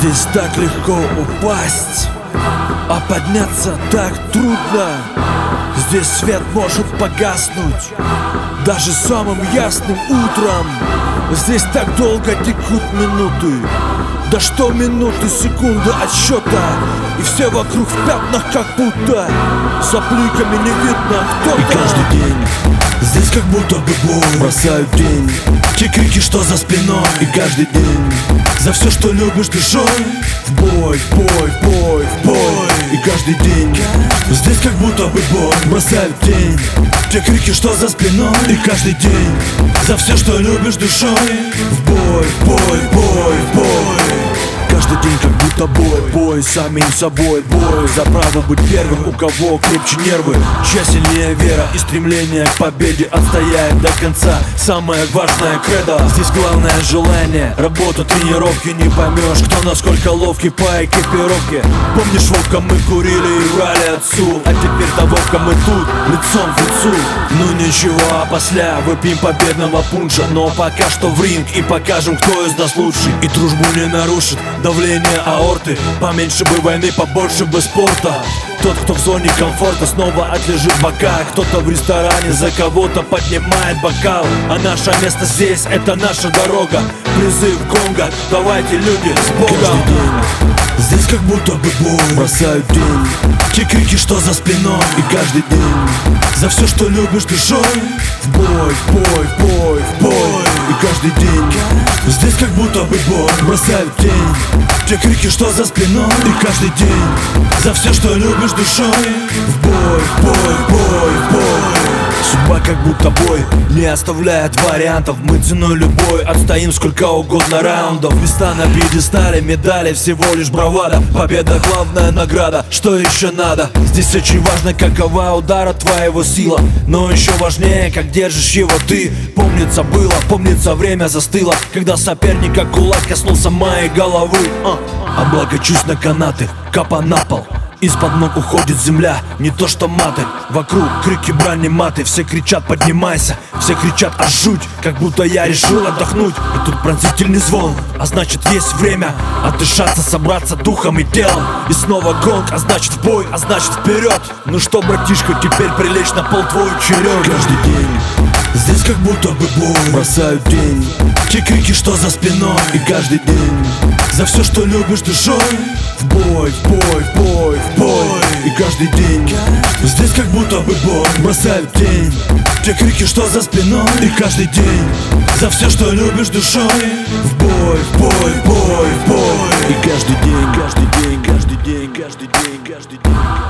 Здесь так легко упасть, а подняться так трудно. Здесь свет может погаснуть даже самым ясным утром. Здесь так долго текут минуты, да что минуты, секунды отсчета. И все вокруг в пятнах, как будто за пликами не видно кто-то. И каждый день здесь как будто бы бой бросают тень те крики, что за спиной. И каждый день за все, что любишь душой, в бой, в бой, в бой, в бой. И каждый день здесь как будто бы бой бросают тень те крики, что за спиной. И каждый день за все, что любишь душой, в бой, в бой, в бой, в бой. Каждый день как будто бой, бой с самим собой, бой за право быть первым, у кого крепче нервы, чья сильнее вера и стремление к победе отстоять до конца. Самое важное кредо, здесь главное желание, работа, тренировки, не поймешь, кто насколько ловкий по экипировке. Помнишь, Вовка, мы курили и врали отцу, а теперь-то, Вовка, мы тут, лицом в лицу. Ну ничего, а после выпьем победного пунша, но пока что в ринг и покажем, кто из нас лучший. И дружбу не нарушит давление аорты, поменьше бы войны, побольше бы спорта. Тот, кто в зоне комфорта, снова отлежит в боках. Кто-то в ресторане за кого-то поднимает бокал. А наше место здесь, это наша дорога. Призыв гонга, давайте, люди, с Богом. Каждый день здесь как будто бы бой бросают тень те крики, что за спиной. И каждый день за все, что любишь душой, в бой, в бой, в бой, в бой. И каждый день здесь как будто бы бой бросают тень те крики, что за спиной. И каждый день за все, что любишь душой, в бой, в бой, в бой, в бой. Судьба как будто бой, не оставляет вариантов. Мы ценой любой отстоим сколько угодно раундов. Места на пьедестале, медали, всего лишь бравада. Победа главная награда, что еще надо? Здесь очень важно, какова удара твоего сила, но еще важнее, как держишь его ты. Помнится было, помнится время застыло, когда соперника кулак коснулся моей головы. Облокочусь на канаты, капа на пол, из-под ног уходит земля, не то что маты. Вокруг крики, брани, маты, все кричат поднимайся, все кричат аж жуть, как будто я решил отдохнуть. И тут пронзительный звон, а значит есть время отдышаться, собраться духом и телом. И снова гонг, а значит в бой, а значит вперед. Ну что, братишка, теперь прилечь на пол твой черед. Каждый день здесь как будто бы бой бросают тень те крики, что за спиной. И каждый день за все, что любишь душой, в бой, в бой, в бой, в бой. И каждый день здесь как будто бы бой бросают тень те крики, что за спиной. И каждый день за все, что любишь душой, в бой, в бой, в бой, в бой. И каждый день, каждый день, каждый день, каждый день, каждый день.